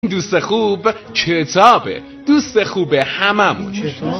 دوست خوب کتابه، دوست خوب هممون.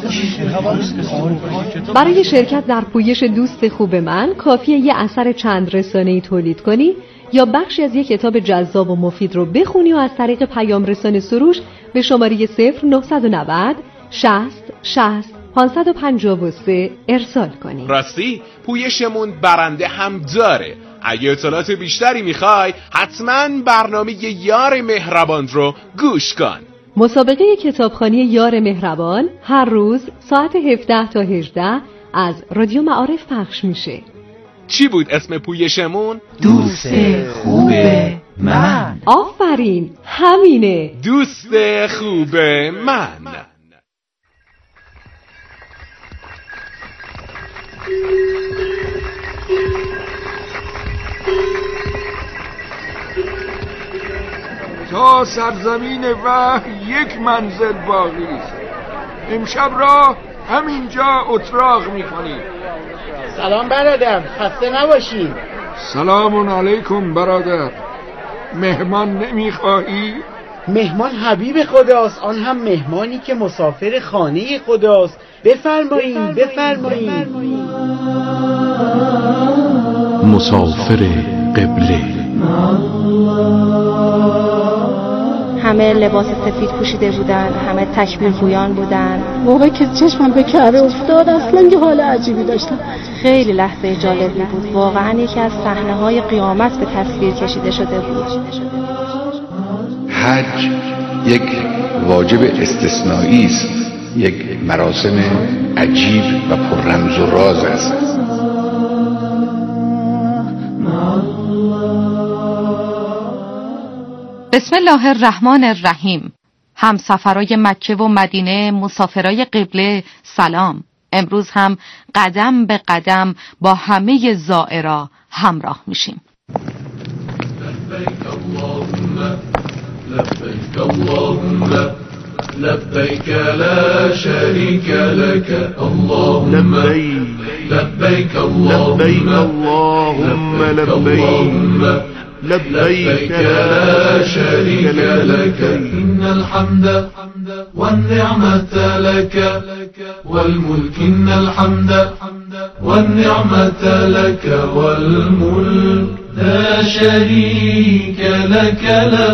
برای شرکت در پویش دوست خوب من کافیه یه اثر چند رسانه‌ای تولید کنی یا بخشی از یک کتاب جذاب و مفید رو بخونی و از طریق پیام رسان سروش به شماره 0990 60 60 553 ارسال کنی. راستی پویشمون برنده هم داره. اگه اطلاعات بیشتری میخوای حتما برنامه یار مهربان رو گوش کن. مسابقه کتابخوانی یار مهربان هر روز ساعت 17 تا 18 از رادیو معارف پخش میشه. چی بود اسم پویشمون؟ دوست خوب من. آفرین، همینه، دوست خوب من. تا سرزمین وحی یک منزل باقی است. امشب را همینجا اتراق میکنیم. سلام برادر، خسته نباشی. سلام علیکم برادر. مهمان نمیخواهی؟ مهمان حبیب خداست، آن هم مهمانی که مسافر خانه خداست. بفرمایید بفرمایید. مسافر قبله. همه لباس سفید پوشیده بودن، همه تکبیر گویان بودن. موقعی که چشمم به کعبه افتاد اصلا یه حال عجیبی داشتم. خیلی لحظه جالبی بود، واقعا یکی از صحنه‌های قیامت به تصویر کشیده شده بود. حج یک واجب استثنایی است، یک مراسم عجیب و پر رمز و راز است. بسم الله الرحمن الرحیم. همسفرای مکه و مدینه، مسافرای قبله، سلام. امروز هم قدم به قدم با همه زائرا همراه میشیم. لبیک اللهم لبیک اللهم لبیک لا شریک لک اللهم لبیک اللهم لبیک لبيك لا شريك لك إن الحمد والنعمة لك والملك إن الحمد والنعمة لك والملك لا شريك لك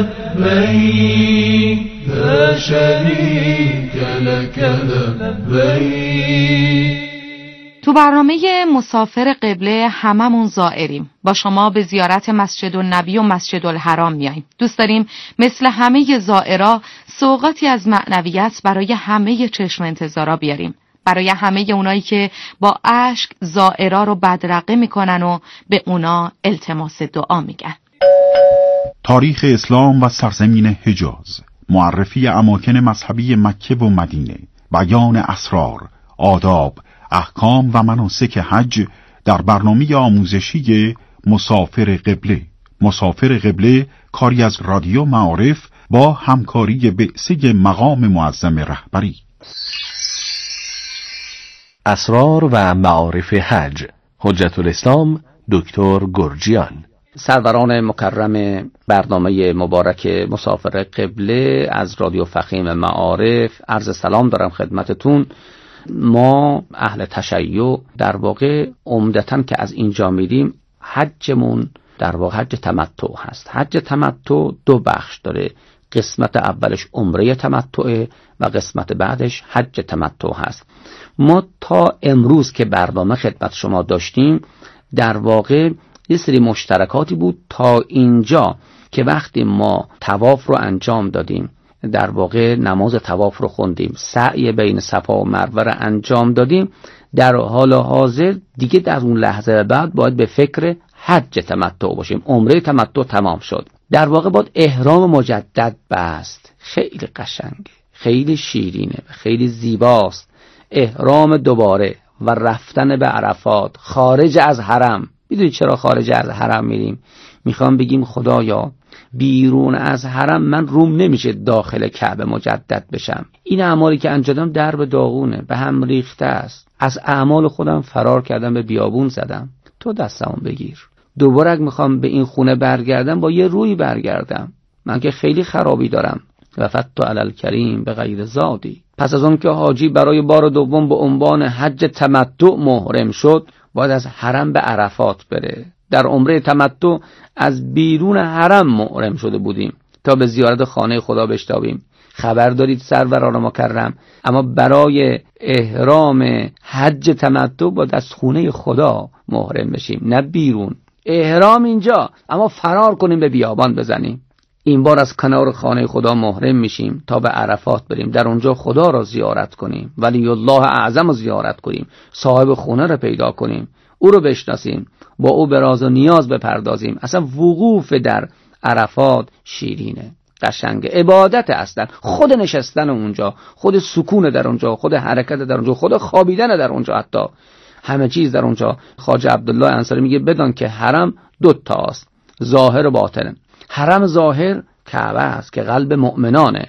لبيك لا شريك لك لبيك. تو برنامه مسافر قبله هممون زائریم. با شما به زیارت مسجد النبی و مسجد الحرام میاییم. دوست داریم مثل همه زائرا سوغاتی از معنویت برای همه چشم انتظارا بیاریم. برای همه اونایی که با اشک زائرا رو بدرقه میکنن و به اونا التماس دعا میگن. تاریخ اسلام و سرزمین حجاز، معرفی اماکن مذهبی مکه و مدینه، بیان اسرار، آداب، احکام و مناسک حج در برنامه آموزشی مسافر قبله. مسافر قبله کاری از رادیو معارف با همکاری بعثه مقام معظم رهبری. اسرار و معارف حج، حجت الاسلام دکتر گرجیان. سروران مکرم برنامه مبارک مسافر قبله از رادیو فخیم معارف، عرض سلام دارم خدمتتون. ما اهل تشیع در واقع عمدتاً که از اینجا میریم حجمون در واقع حج تمتع هست. حج تمتع دو بخش داره، قسمت اولش عمره تمتعه و قسمت بعدش حج تمتع هست. ما تا امروز که برنامه خدمت شما داشتیم در واقع یه سری مشترکاتی بود تا اینجا که وقتی ما طواف رو انجام دادیم، در واقع نماز طواف رو خوندیم، سعی بین صفا و مروه رو انجام دادیم، در حال حاضر دیگه در اون لحظه بعد باید به فکر حج تمتع باشیم. عمره تمتع تمام شد، در واقع باید احرام مجدد بست. خیلی قشنگه، خیلی شیرینه، خیلی زیباست. احرام دوباره و رفتن به عرفات خارج از حرم. میدونید چرا خارج از حرم میریم؟ میخوام بگیم خدایا بیرون از حرم من روم نمیشه داخل کعبه مجدد بشم. این اعمالی که انجام در به داغونه، به هم ریخته است. از اعمال خودم فرار کردم، به بیابون زدم. تو دستمون بگیر. دوباره اگه میخوام به این خونه برگردم با یه روی برگردم. من که خیلی خرابی دارم. و فتو علی الکریم به غیر زادی. پس از اون که حاجی برای بار دوم به عنوان حج تمتع محرم شد، باید از حرم به عرفات بره. در عمره تمتع از بیرون حرم محرم شده بودیم تا به زیارت خانه خدا بشتابیم. خبر دارید سروران مکرم، اما برای احرام حج تمتع باید از خونه خدا محرم بشیم، نه بیرون. احرام اینجا، اما فرار کنیم به بیابان بزنیم. این بار از کنار خانه خدا محرم میشیم تا به عرفات بریم، در اونجا خدا را زیارت کنیم، ولی الله اعظم رو زیارت کنیم، صاحب خونه را پیدا کنیم، او رو بشناسیم، با او به راز و نیاز بپردازیم. اصلا وقوف در عرفات شیرینه، قشنگه، عبادت اصلا، خود نشستن اونجا، خود سکون در اونجا، خود حرکت در اونجا، خود خوابیدن در اونجا، حتی همه چیز در اونجا. خواجه عبدالله انصاری میگه بدان که حرم دو تاست، ظاهر و باطن. حرم ظاهر کعبه است که قلب مؤمنانه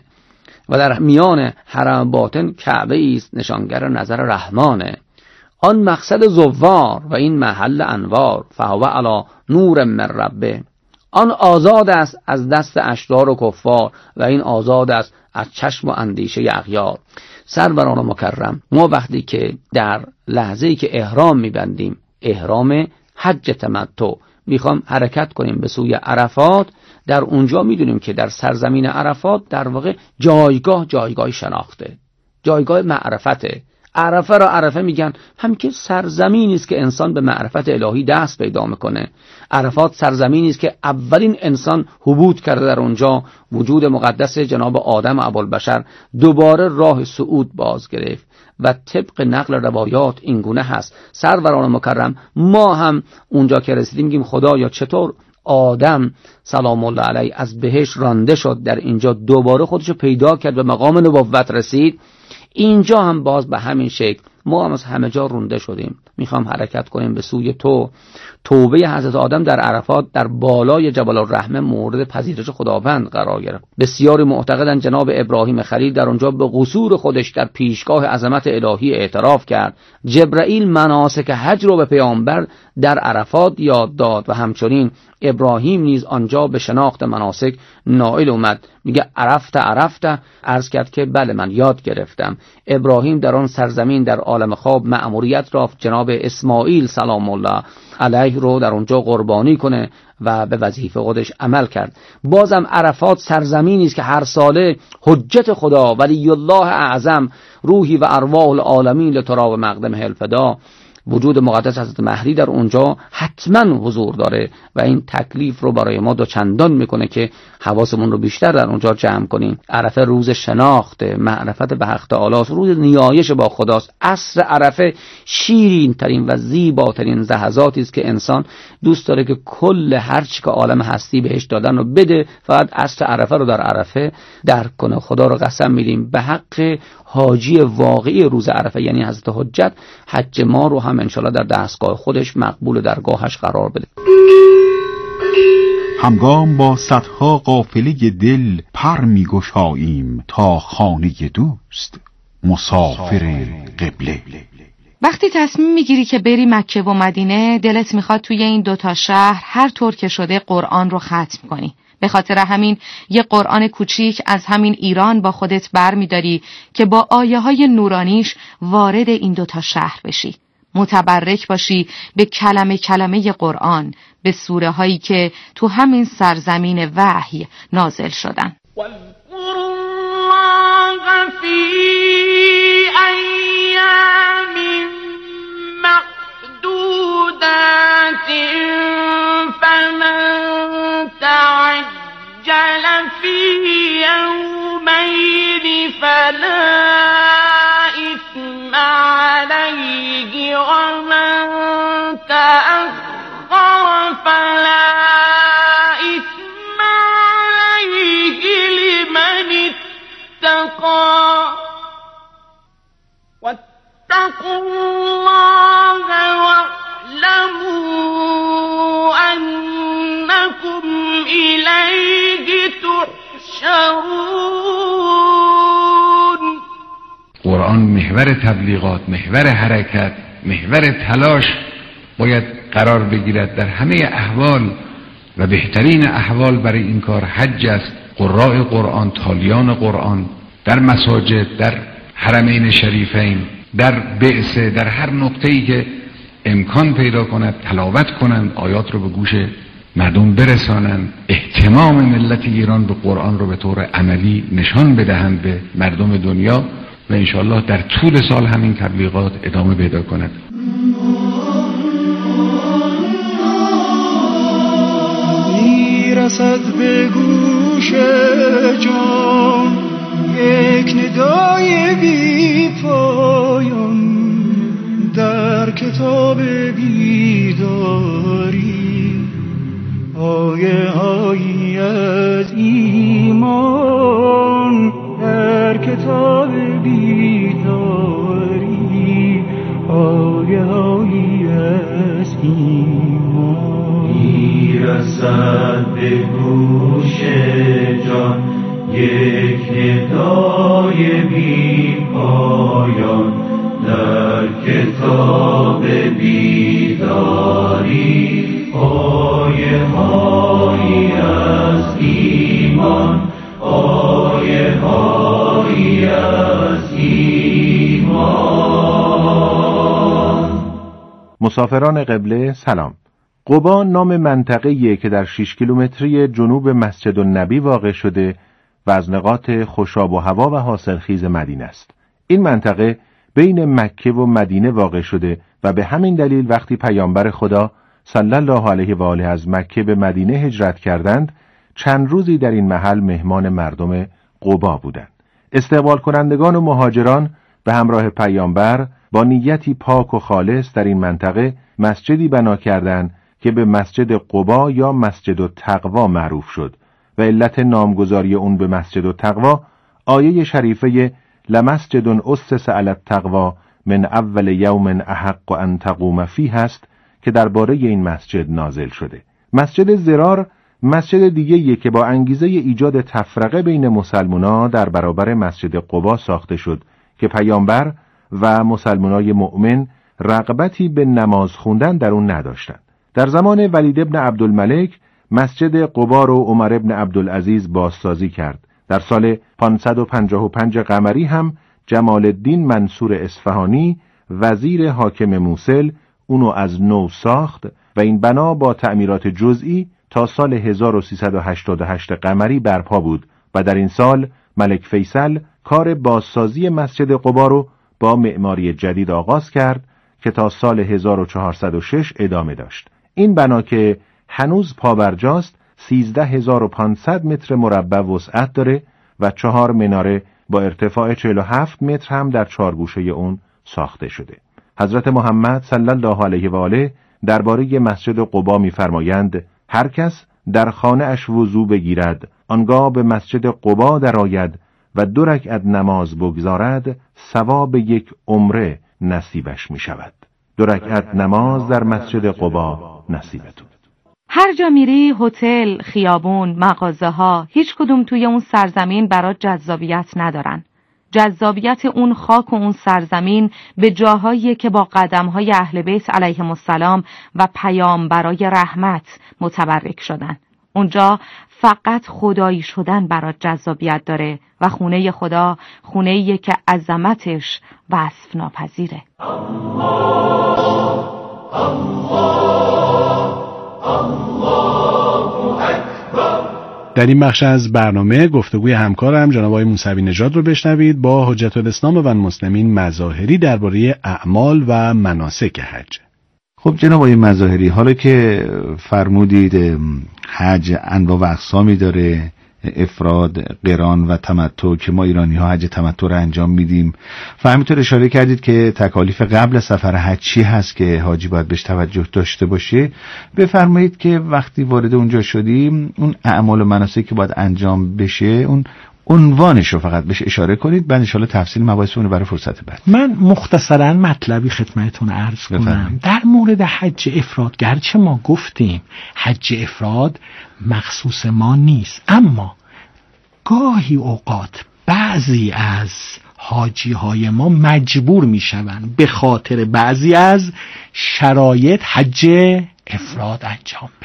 و در میان حرم باطن کعبه است نشانگر نظر رحمانه. آن مقصد زوار و این محل انوار، فهو علی نور من ربه. آن آزاد است از دست اشرار و کفار و این آزاد است از چشم و اندیشه اغیار. سروران مکرم، ما وقتی که در لحظه‌ای که احرام میبندیم، احرام حج تمتع، میخوام حرکت کنیم به سوی عرفات، در اونجا میدونیم که در سرزمین عرفات در واقع جایگاه شناخته، جایگاه معرفته. عرفه را عرفه میگن، هم که سرزمینی است که انسان به معرفت الهی دست پیدا میکنه. عرفات سرزمینی است که اولین انسان حبوط کرده در اونجا، وجود مقدس جناب آدم ابوالبشر دوباره راه صعود باز گرفت و طبق نقل روایات این گونه هست. سروران مکرم، ما هم اونجا که رسیدیم میگیم خدایا چطور آدم سلام الله علیه از بهشت رانده شد، در اینجا دوباره خودشو پیدا کرد، به مقام نبوت رسید. اینجا هم باز به همین شکل ما هم از همه جا رونده شدیم، میخوام حرکت کنیم به سوی تو. توبه حضرت آدم در عرفات در بالای جبل الرحمه مورد پذیرش خداوند قرار گرفت. بسیاری معتقدند جناب ابراهیم خلیل در اونجا به قصور خودش در پیشگاه عظمت الهی اعتراف کرد. جبرائیل مناسک حج رو به پیامبر در عرفات یاد داد و همچنین ابراهیم نیز آنجا به شناخت مناسک نائل اومد. میگه عرفت، عرض کرد که بله من یاد گرفتم. ابراهیم در آن سرزمین در عالم خواب مأموریت رفت جناب اسماعیل سلام الله علیه رو در اونجا قربانی کنه و به وظیفه خودش عمل کرد. بازم عرفات سرزمینی است که هر ساله حجت خدا ولی الله اعظم روحی و ارواح العالمین لتراب مقدم الفدا، وجود مقدس حضرت مهدی در اونجا حتما حضور داره و این تکلیف رو برای ما دوچندان میکنه که حواسمون رو بیشتر در اونجا جمع کنیم. عرفه روز شناخت معرفت به حق تعالی، روز نیایش با خداست. عصر عرفه شیرین ترین و زیباترین لحظاتی است که انسان دوست داره که کل هر چی که عالم هستی بهش دادن رو بده، فقط عصر عرفه رو در عرفه درک کنه. خدا رو قسم میدیم به حق حاجی واقعی روز عرفه یعنی حضرت حجت، حج ما رو هم انشالله در دستگاه خودش مقبول درگاهش قرار بده. همگام با صدها قافله دل پر می‌گشاییم تا خانه دوست، مسافر قبله. وقتی تصمیم میگیری که بری مکه و مدینه، دلت میخواد توی این دوتا شهر هر طور که شده قرآن رو ختم کنی. به خاطر همین یه قرآن کوچیک از همین ایران با خودت بر میداری که با آیه های نورانیش وارد این دوتا شهر بشی، متبرک باشی به کلمه قرآن، به سوره هایی که تو همین سرزمین وحی نازل شدن. في يومين فلا إثم عليه ومن تأخر فلا إثم عليه لمن اتقى واتقوا الله واعلموا أنكم إليه تحشرون. قرآن محور تبلیغات، محور حرکت، محور تلاش باید قرار بگیرد در همه احوال و بهترین احوال برای این کار حج است. قراء قرآن، تالیان قرآن در مساجد، در حرمین شریفین، در بعثه، در هر نقطه‌ای که امکان پیدا کند تلاوت کنند، آیات رو به گوش مردم برسانند، اهتمام ملت ایران به قرآن رو به طور عملی نشان بدهند به مردم دنیا و انشاءالله در طول سال همین تبلیغات ادامه پیدا کند. میرسد به گوش جان یک ندای بی پایان در کتاب بیداری، آیه هایی از ایمان در کتاب بیداری، آیه هایی از ایمان. میرسد به گوش جان یک ندای بی پایان در کتاب بیداری، آیه هایی از ایمان، آیه هایی از ایمان. مسافران قبله سلام. قبا نام منطقه‌ایه که در 6 کیلومتری جنوب مسجد النبی واقع شده و از نقاط خوشاب و هوا و حاصلخیز مدینه است. این منطقه بین مکه و مدینه واقع شده و به همین دلیل وقتی پیامبر خدا صلی الله علیه و آله از مکه به مدینه هجرت کردند، چند روزی در این محل مهمان مردم قبا بودند. استقبال کنندگان و مهاجران به همراه پیامبر با نیتی پاک و خالص در این منطقه مسجدی بنا کردند که به مسجد قبا یا مسجد التقوا معروف شد و علت نامگذاری اون به مسجد التقوا آیه شریفه لمسجد اسس علی التقوا من اول یوم احق ان تقوم فیه است که درباره این مسجد نازل شده. مسجد ضرار مسجد دیگه‌ایه که با انگیزه ایجاد تفرقه بین مسلمان‌ها در برابر مسجد قبا ساخته شد که پیامبر و مسلمانای مؤمن رغبتی به نماز خوندن در اون نداشتند. در زمان ولید ابن عبدالملک مسجد قبا رو عمر ابن عبدالعزیز بازسازی کرد. در سال 555 قمری هم جمال الدین منصور اصفهانی وزیر حاکم موصل اونو از نو ساخت و این بنا با تعمیرات جزئی تا سال 1388 قمری برپا بود و در این سال ملک فیصل کار بازسازی مسجد قبا رو با معماری جدید آغاز کرد که تا سال 1406 ادامه داشت. این بنا که هنوز پابرجاست 13500 متر مربع وسعت داره و 4 مناره با ارتفاع 47 متر هم در 4 گوشه اون ساخته شده. حضرت محمد صلی الله علیه و آله درباره مسجد قبا می‌فرمایند هر کس در خانه اش وضو بگیرد، آنگاه به مسجد قبا درآید و 2 رکعت نماز بگزارد، ثواب 1 عمره نصیبش می شود. 2 رکعت نماز در مسجد قبا نصیبتون. هر جا میری، هتل، خیابون، مغازه ها، هیچ کدوم توی اون سرزمین برات جذابیت ندارن. جذابیت اون خاک و اون سرزمین به جاهایی که با قدمهای اهل بیت علیهم السلام و پیامبرای رحمت متبرک شدن. اونجا فقط خدایی شدن برات جذابیت داره و خونه خدا خونه‌ایه که عظمتش وصف ناپذیره. در این بخش از برنامه گفتگوی همکارم جناب آقای موسوی نژاد رو بشنوید با حجت الاسلام و المسلمین مظاهری درباره اعمال و مناسک حج. خب جناب آقای مظاهری، حالا که فرمودید حج انواع و اقسامی داره، افراد، قران و تمتع که ما ایرانی ها حج تمتع رو انجام میدیم و همینطور اشاره کردید که تکالیف قبل سفر حج چی هست که حاجی باید بهش توجه داشته باشه. بفرمایید که وقتی وارد اونجا شدیم اون اعمال و مناسک که باید انجام بشه اون عنوانش رو فقط بهش اشاره کنید، بعد ان شاءالله تفصیل مباحث اون برای فرصت بعد. من مختصرا مطلبی خدمتتون عرض کنم در مورد حج افراد. گرچه ما گفتیم حج افراد مخصوص ما نیست، اما گاهی اوقات بعضی از حاجی های ما مجبور می شوند به خاطر بعضی از شرایط حج افراد انجام بدن.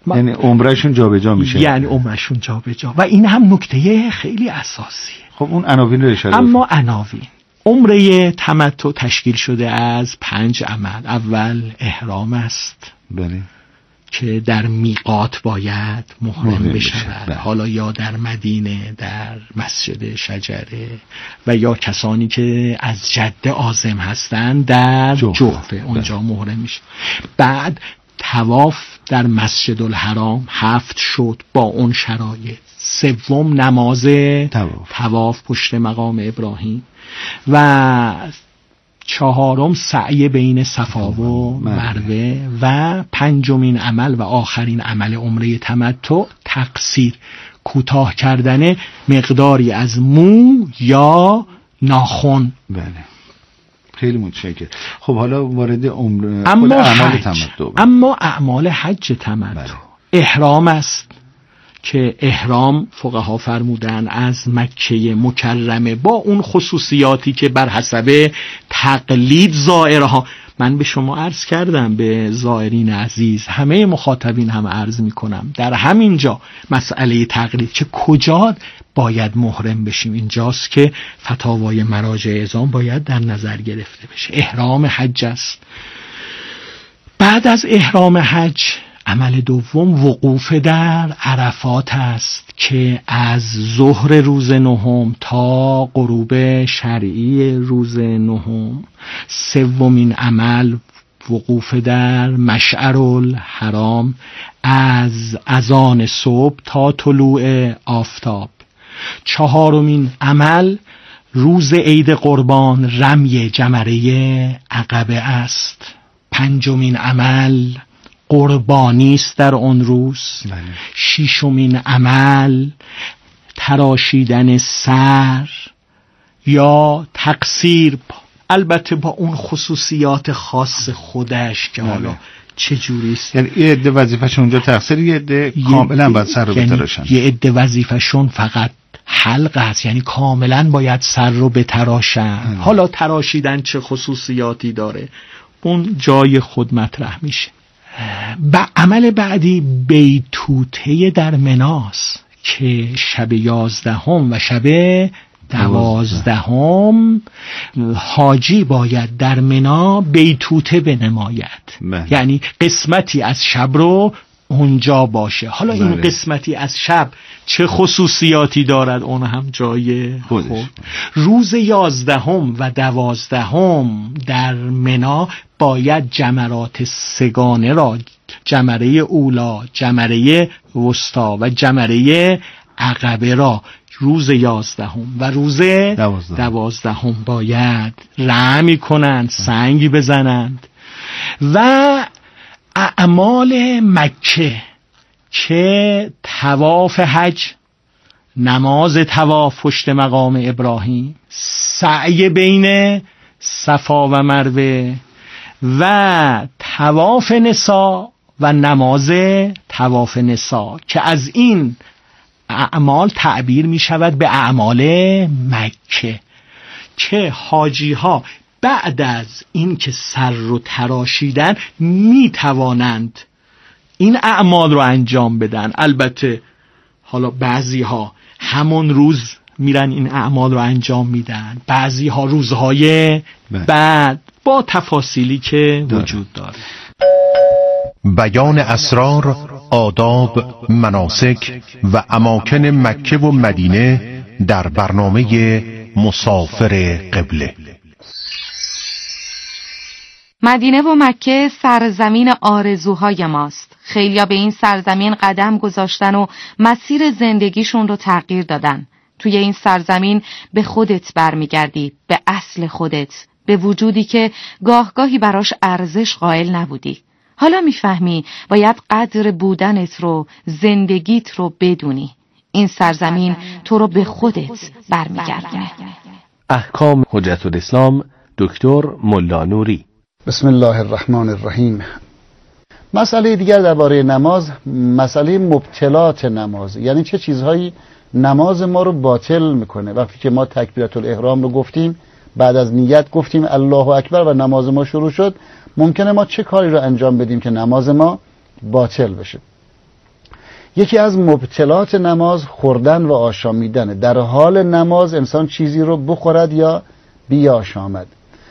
یعنی عمرشون جابجا میشه. یعنی عمرشون جابجا و این هم نکته خیلی اساسیه. خب اون عناوین رو اشاره اما عناوین عمره تمتع تشکیل شده از 5 عمل. اول احرام است. بله. که در میقات باید محرم بشود، حالا یا در مدینه در مسجد شجره و یا کسانی که از جده عازم هستند در جحفه اونجا محرم میشه. بعد طواف در مسجد الحرام 7 شد با اون شرایط. 3 نماز طواف پشت مقام ابراهیم و 4 سعی بین صفا و مروه و 5 عمل و آخرین عمل عمره تمتع تقصیر، کوتاه کردن مقداری از مو یا ناخن. بله خیلی متشکرم. خب حالا وارد اما اعمال حج تمتع احرام است که احرام فقها فرمودن از مکه مکرمه با اون خصوصیاتی که بر حسب تقلید زائرها. من به شما عرض کردم، به زائرین عزیز، همه مخاطبین هم عرض میکنم در همینجا مسئله تقلید که کجا باید محرم بشیم اینجاست که فتاوای مراجع اعظام باید در نظر گرفته بشه. احرام حج است. بعد از احرام حج عمل دوم وقوف در عرفات است که از ظهر روز 9 تا غروب شرعی روز 9. 3 عمل وقوف در مشعر الحرام از اذان صبح تا طلوع آفتاب. 4 عمل روز عید قربان رمی جمره عقبه است. 5 عمل قربانی است در اون روز. 6 عمل تراشیدن سر یا تقصیر، البته با اون خصوصیات خاص خودش که حالا چجوری است. یعنی یه عده وظیفه‌شون اونجا تقصیر، یه عده کاملا باید سر رو بتراشن. یه عده وظیفه‌شون فقط حلق است، یعنی کاملا باید سر رو بتراشن. حالا تراشیدن چه خصوصیاتی داره اون جای خود مطرح میشه. عمل بعدی بیتوته در مناست که شب 11 و شب 12 حاجی باید در منا بیتوته بنماید. یعنی قسمتی از شب رو اونجا باشه. حالا این قسمتی از شب چه خصوصیاتی دارد اون هم جای خودش. روز 11 و 12 در منا باید جمرات 3 را، جمره اولا، جمره وسطا و جمره عقبه را روز 11 و روز 12 باید رمی کنند، سنگ بزنند. و اعمال مکه که طواف حج، نماز طواف پشت مقام ابراهیم، سعی بین صفا و مروه و طواف نساء و نماز طواف نساء که از این اعمال تعبیر می شود به اعمال مکه که حاجی ها بعد از این که سر رو تراشیدن می توانند این اعمال رو انجام بدن. البته حالا بعضی ها همون روز میرن این اعمال رو انجام میدن، بعضی ها روزهای بعد با تفاصیلی که وجود داره. بیان اسرار، آداب، مناسک و اماکن مکه و مدینه در برنامه مسافر قبله. مدینه و مکه سرزمین آرزوهای ماست. خیلیا به این سرزمین قدم گذاشتن و مسیر زندگیشون رو تغییر دادن. توی این سرزمین به خودت برمیگردی، به اصل خودت، به وجودی که گاهگاهی براش ارزش قائل نبودی. حالا میفهمی باید قدر بودنت رو، زندگیت رو بدونی. این سرزمین تو رو به خودت برمیگردونه. احکام حجت الاسلام دکتر ملا نوری. بسم الله الرحمن الرحیم. مسئله دیگر درباره نماز، مسئله مبتلات نماز، یعنی چه چیزهایی نماز ما رو باطل میکنه. وقتی که ما تکبیرت الاحرام رو گفتیم، بعد از نیت گفتیم الله اکبر و نماز ما شروع شد، ممکنه ما چه کاری رو انجام بدیم که نماز ما باطل بشه. یکی از مبتلات نماز خوردن و آشامیدن. در حال نماز انسان چیزی رو بخورد یا بیاشامد.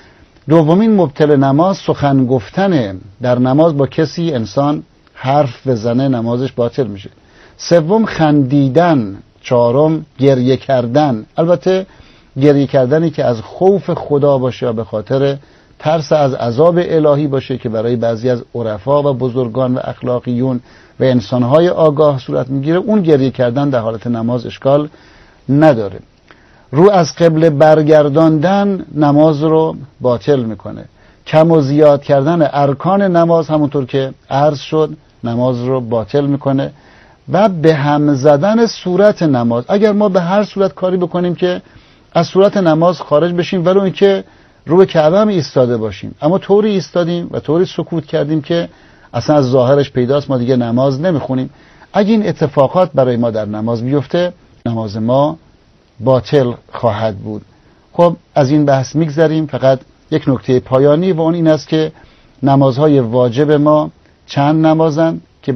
دومین مبتل نماز سخن گفتنه. در نماز با کسی انسان حرف بزنه نمازش باطل میشه. سوم خندیدن. چهارم گریه کردن. البته گریه کردنی که از خوف خدا باشه یا به خاطر ترس از عذاب الهی باشه که برای بعضی از عرفا و بزرگان و اخلاقیون و انسانهای آگاه صورت میگیره، اون گریه کردن در حالت نماز اشکال نداره. رو از قبله برگرداندن نماز رو باطل میکنه. کم و زیاد کردن ارکان نماز همونطور که عرض شد نماز رو باطل میکنه. و به هم زدن صورت نماز. اگر ما به هر صورت کاری بکنیم که از صورت نماز خارج بشیم، ولو اینکه رو به کعبه هم ایستاده باشیم، اما طوری ایستادیم و طوری سکوت کردیم که اصلا از ظاهرش پیداست ما دیگه نماز نمیخونیم، اگه این اتفاقات برای ما در نماز بیفته نماز ما باطل خواهد بود. خب از این بحث میگذریم. فقط یک نکته پایانی و اون این است که نمازهای واجب ما چند نمازن که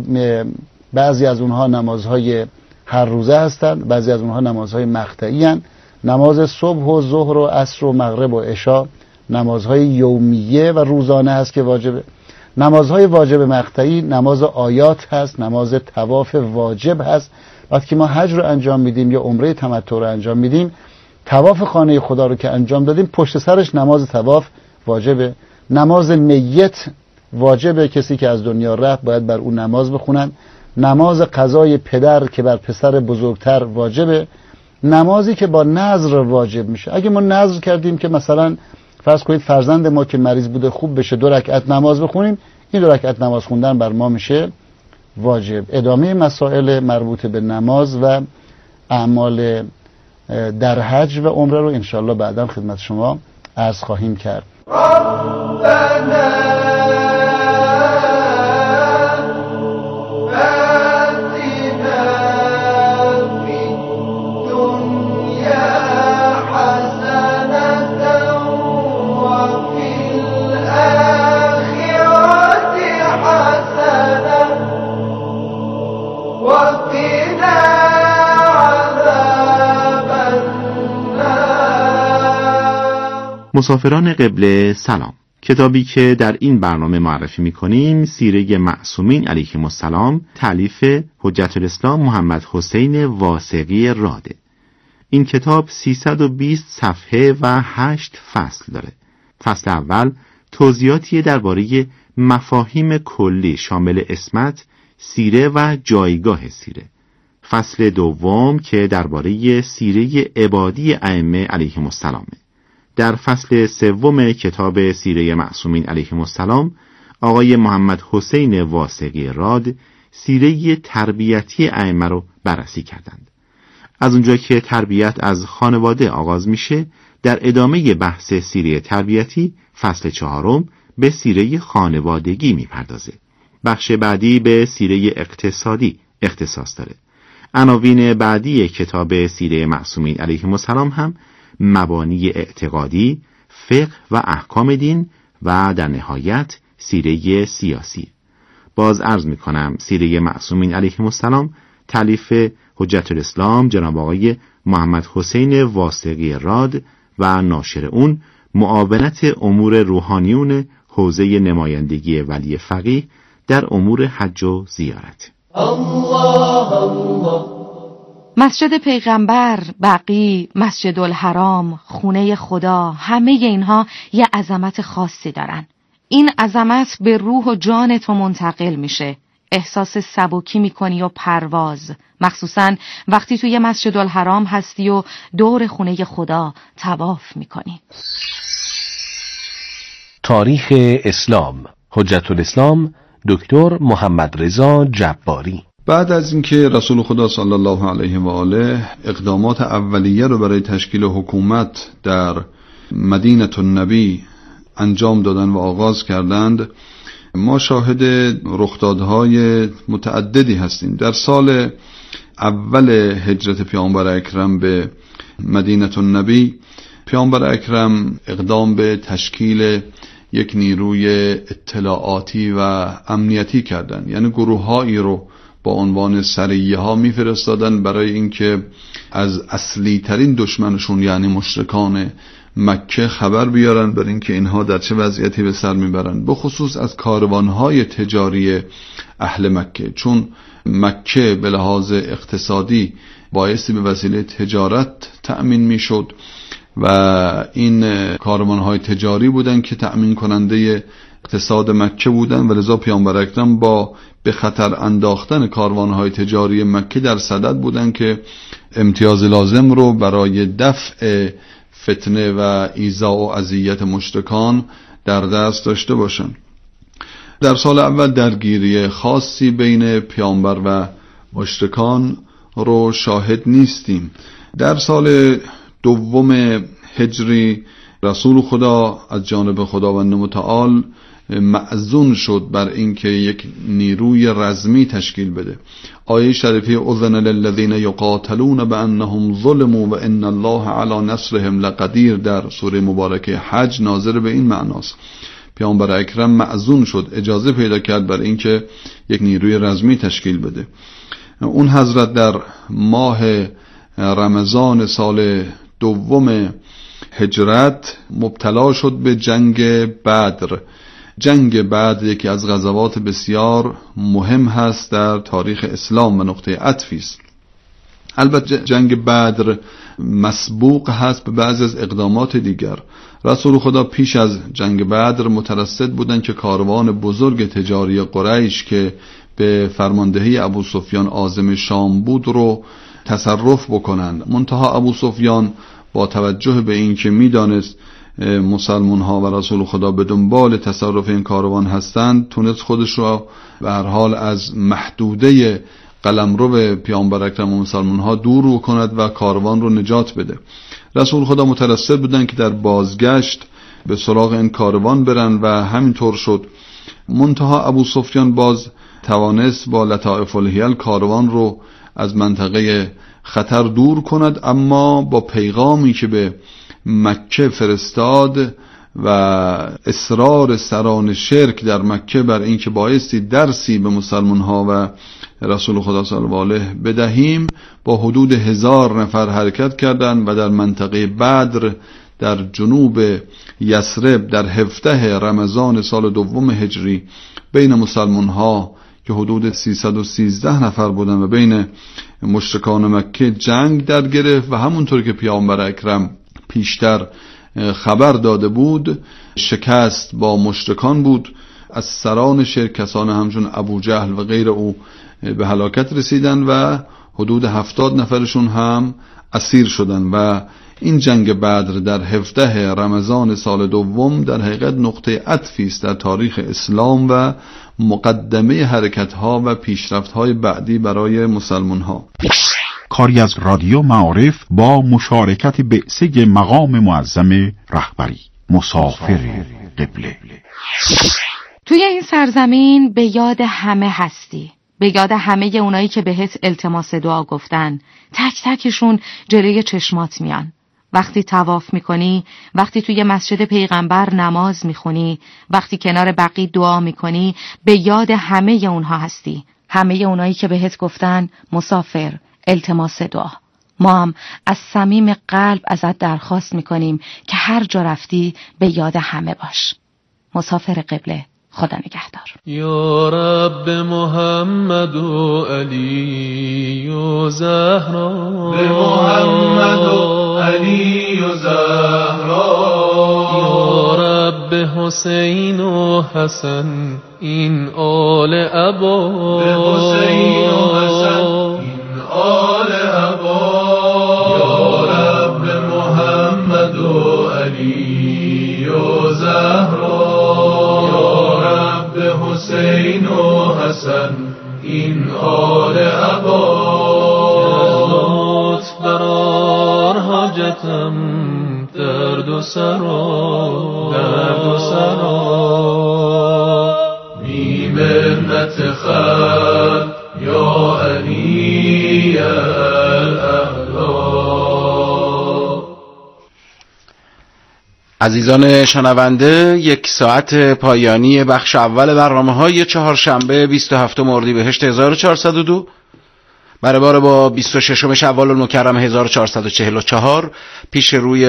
بعضی از اونها نمازهای هر روزه هستند، بعضی از اونها نمازهای مقطعی هستند. نماز صبح و ظهر و عصر و مغرب و عشا نمازهای یومیه و روزانه هست که واجبه. نمازهای واجب مقطعی نماز آیات هست، نماز طواف واجب هست. وقتی که ما حج رو انجام میدیم یا عمره تمتع رو انجام میدیم، طواف خانه خدا رو که انجام دادیم پشت سرش نماز طواف واجبه. نماز میت واجبه، کسی که از دنیا رفت باید بر اون نماز بخونن. نماز قضای پدر که بر پسر بزرگتر واجبه. نمازی که با نذر واجب میشه. اگه ما نذر کردیم که مثلا فرض کنید فرزند ما که مریض بوده خوب بشه 2 رکعت نماز بخونیم، این 2 رکعت نماز خوندن بر ما میشه واجب. ادامه مسائل مربوط به نماز و اعمال در حج و عمره رو انشالله بعدا خدمت شما عرض خواهیم کرد. مسافران قبله سلام. کتابی که در این برنامه معرفی می‌کنیم سیره معصومین علیهم السلام تألیف حجت الاسلام محمد حسین واثقی راده. این کتاب 320 صفحه و 8 فصل داره. فصل اول توضیحاتی درباره مفاهیم کلی شامل عصمت، سیره و جایگاه سیره. فصل دوم که درباره سیره عبادی ائمه علیهم السلام. در فصل سوم کتاب سیره معصومین علیهم السلام آقای محمد حسین واثقی راد سیره تربیتی ائمه رو بررسی کردند. از اونجا که تربیت از خانواده آغاز میشه، در ادامه بحث سیره تربیتی فصل 4 به سیره خانوادگی میپردازه. بخش بعدی به سیره اقتصادی اختصاص داره. عناوین بعدی کتاب سیره معصومین علیهم السلام هم مبانی اعتقادی، فقه و احکام دین و در نهایت سیره سیاسی. باز عرض میکنم سیره معصومین علیهم السلام تألیف حجت الاسلام جناب آقای محمد حسین واثقی راد و ناشر اون معاونت امور روحانیون حوزه نمایندگی ولی فقیه در امور حج و زیارت. الله الله. مسجد پیغمبر، بقیع، مسجد الحرام، خونه خدا، همه اینها یه عظمت خاصی دارن. این عظمت به روح و جان تو منتقل میشه. احساس سبکی میکنی و پرواز، مخصوصاً وقتی توی مسجد الحرام هستی و دور خونه خدا طواف میکنی. تاریخ اسلام، حجت الاسلام دکتر محمد رضا جباری. بعد از اینکه رسول خدا صلی الله علیه و آله اقدامات اولیه رو برای تشکیل حکومت در مدینه النبی انجام دادن و آغاز کردند، ما شاهد رخدادهای متعددی هستیم. در سال اول هجرت پیامبر اکرم به مدینه النبی، پیامبر اکرم اقدام به تشکیل یک نیروی اطلاعاتی و امنیتی کردند، یعنی گروه‌هایی رو با عنوان سریه ها میفرستادن برای اینکه از اصلی ترین دشمنشون یعنی مشرکان مکه خبر بیارن برای اینکه اینها در چه وضعیتی به سر میبرن، بخصوص از کاروانهای تجاری اهل مکه، چون مکه به لحاظ اقتصادی بایستی به وسیله تجارت تأمین میشد و این کاروانهای تجاری بودن که تأمین کننده اقتصاد مکه بودن و لذا پیامبر اکرم با به خطر انداختن کاروانهای تجاری مکه در صدد بودن که امتیاز لازم رو برای دفع فتنه و ایذا و اذیت مشرکان در دست داشته باشن. در سال اول درگیری خاصی بین پیامبر و مشرکان رو شاهد نیستیم. در سال دوم هجری رسول خدا از جانب خداوند متعال مأذون شد بر اینکه یک نیروی رزمی تشکیل بده. آیه شریفه اذن للذین یقاتلون بانهم ظلموا و ان الله علی نصرهم لقدیر در سوره مبارکه حج ناظر به این معناست. پیامبر اکرم مأذون شد، اجازه پیدا کرد بر اینکه یک نیروی رزمی تشکیل بده. اون حضرت در ماه رمضان سال دوم هجرت مبتلا شد به جنگ بدر. جنگ بدر یکی از غزوات بسیار مهم هست در تاریخ اسلام و نقطه عطفی است. البته جنگ بدر مسبوق هست به بعضی از اقدامات دیگر. رسول خدا پیش از جنگ بدر مترصد بودند که کاروان بزرگ تجاری قریش که به فرماندهی ابو سفیان عازم شام بود رو تصرف بکنند. منتها ابو سفیان با توجه به این که میدانست مسلمان ها و رسول خدا به دنبال تصرف این کاروان هستند، تونست خودش رو به هر حال از محدوده قلمرو پیامبر اکرم و مسلمان ها دور کند و کاروان رو نجات بده. رسول خدا مترصد بودن که در بازگشت به سراغ این کاروان برن و همینطور شد. منتها ابو سفیان باز توانست با لطائف الحیل کاروان رو از منطقه خطر دور کند، اما با پیغامی که به مکه فرستاد و اصرار سران شرک در مکه بر اینکه بایستی درسی به مسلمان ها و رسول خدا صلی الله علیه بدهیم، با حدود 1000 نفر حرکت کردند و در منطقه بدر در جنوب یثرب در 17 رمضان سال دوم هجری بین مسلمان ها که حدود 313 نفر بودند و بین مشرکان مکه جنگ در گرفت و همونطور که پیامبر اکرم پیشتر خبر داده بود شکست با مشرکان بود. از سران شرک کسان همچون ابو جهل و غیر او به هلاکت رسیدن و حدود 70 نفرشون هم اسیر شدن و این جنگ بدر در 17 رمضان سال دوم در حقیقت نقطه عطفی است در تاریخ اسلام و مقدمه حرکت‌ها و پیشرفت‌های بعدی برای مسلمان‌ها. کاری از رادیو معارف با مشارکت بعثه مقام معظم رهبری مسافر قبله. توی این سرزمین به یاد همه هستی، به یاد همه اونایی که بهت التماس دعا گفتن. تک تکشون جلوی چشمات میان. وقتی طواف میکنی، وقتی توی مسجد پیغمبر نماز میخونی، وقتی کنار بقی دعا میکنی، به یاد همه اونها هستی. همه اونایی که بهت گفتن مسافر، التماس دعا. ما هم از صمیم قلب ازت درخواست میکنیم که هر جا رفتی به یاد همه باش. مسافر قبله، خدا نگهدار. یا رب محمد و علی و زهرا، به محمد و علی و زهرا. یا رب حسین و حسن این آل ابا، به حسین و حسن این آل ابا. یا رب محمد و علی و زهرا، حسین و حسن این آل ابا. لطف برار حاجتم درد و سرا، درد و سرا. بی منت خلق یا علی الاعلا. عزیزان شنونده، 1 ساعت پایانی بخش اول برنامه‌های چهارشنبه 27 اردیبهشت 1402 برابر با 26 شوال المکرم 1444 پیش روی